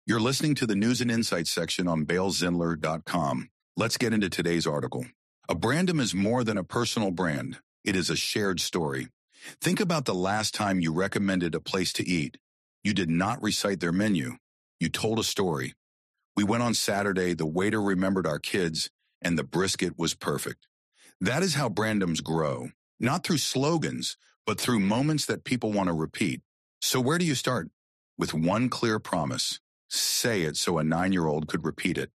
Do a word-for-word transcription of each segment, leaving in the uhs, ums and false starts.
You're listening to the News and Insights section on Bail Zindler dot com. Let's get into today's article. A brandum is more than a personal brand. It is a shared story. Think about the last time you recommended a place to eat. You did not recite their menu. You told a story. We went on Saturday, the waiter remembered our kids, and the brisket was perfect. That is how brandums grow, not through slogans, but through moments that people want to repeat. So where do you start? With one clear promise. Say it so a nine-year-old could repeat it.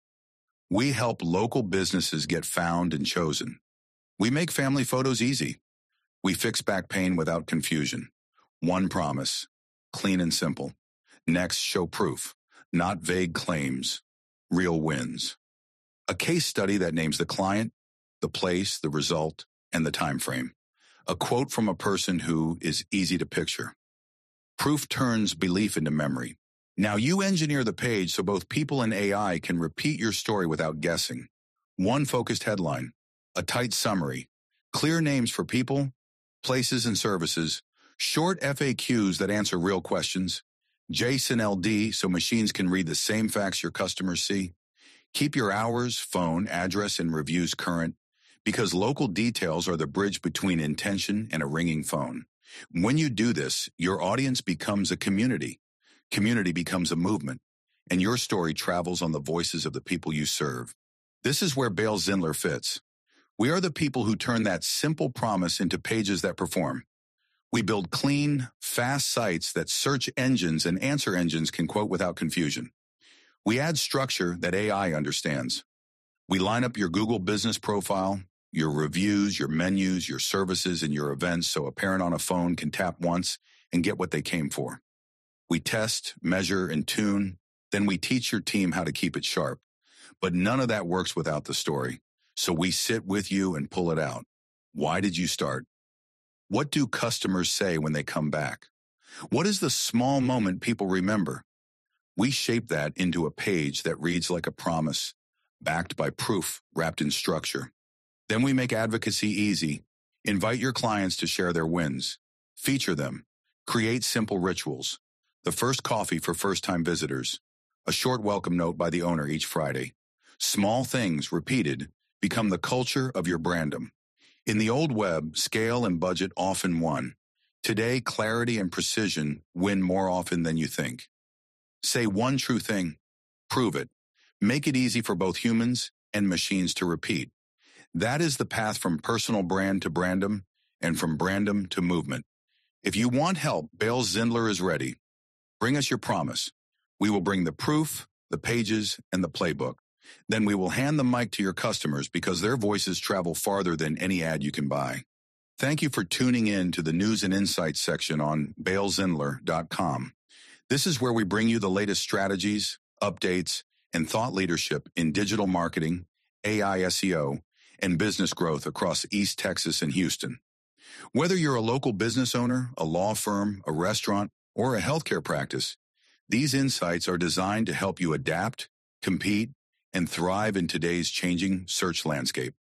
We help local businesses get found and chosen. We make family photos easy. We fix back pain without confusion. One promise. Clean and simple. Next, show proof. Not vague claims. Real wins. A case study that names the client, the place, the result, and the time frame. A quote from a person who is easy to picture. Proof turns belief into memory. Now you engineer the page so both people and A I can repeat your story without guessing. One focused headline, a tight summary, clear names for people, places, and services, short F A Qs that answer real questions, JSON L D so machines can read the same facts your customers see. Keep your hours, phone, address, and reviews current because local details are the bridge between intention and a ringing phone. When you do this, your audience becomes a community. Community becomes a movement, and your story travels on the voices of the people you serve. This is where Bail Zindler fits. We are the people who turn that simple promise into pages that perform. We build clean, fast sites that search engines and answer engines can quote without confusion. We add structure that A I understands. We line up your Google business profile, your reviews, your menus, your services, and your events so a parent on a phone can tap once and get what they came for. We test, measure, and tune, then we teach your team how to keep it sharp. But none of that works without the story, so we sit with you and pull it out. Why did you start? What do customers say when they come back? What is the small moment people remember? We shape that into a page that reads like a promise, backed by proof wrapped in structure. Then we make advocacy easy. Invite your clients to share their wins. Feature them. Create simple rituals. The first coffee for first-time visitors. A short welcome note by the owner each Friday. Small things, repeated, become the culture of your brandum. In the old web, scale and budget often won. Today, clarity and precision win more often than you think. Say one true thing. Prove it. Make it easy for both humans and machines to repeat. That is the path from personal brand to brandum and from brandum to movement. If you want help, Bail Zindler is ready. Bring us your promise. We will bring the proof, the pages, and the playbook. Then we will hand the mic to your customers because their voices travel farther than any ad you can buy. Thank you for tuning in to the News and Insights section on Bail Zindler dot com. This is where we bring you the latest strategies, updates, and thought leadership in digital marketing, A I S E O, and business growth across East Texas and Houston. Whether you're a local business owner, a law firm, a restaurant, or a healthcare practice, these insights are designed to help you adapt, compete, and thrive in today's changing search landscape.